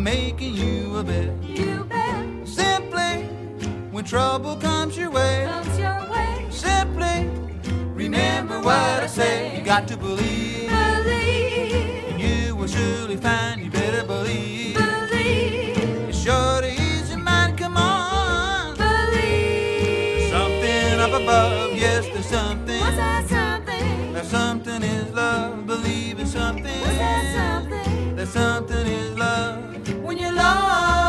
I'm making you a bet. You bet. Simply, when trouble comes your way, simply remember what I say. You got to believe. And you will surely find. You better believe. It's sure to ease your mind. Come on. There's something up above. Yes, there's something. What's that something? That something is love. Believe in something. What's that something? That something is love. When you're lost.